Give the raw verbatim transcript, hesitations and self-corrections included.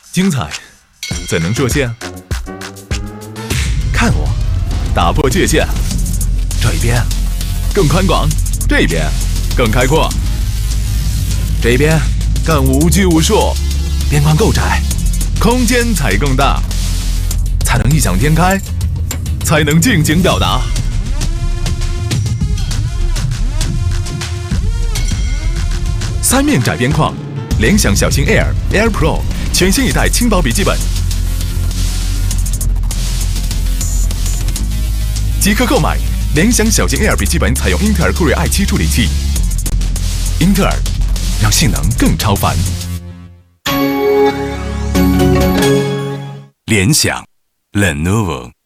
精彩怎能设限？看我打破界限，这边更宽广，这边更开阔，这边更无拘无束。边框够窄，空间才更大，才能异想天开，才能尽情表达。三面窄边框，联想小型 Air、Air Pro 全新一代轻薄笔记本，即刻购买联想小型 Air 笔记本，采用英特尔酷睿 i 七处理器，英特尔让性能更超凡。 联想 Lenovo。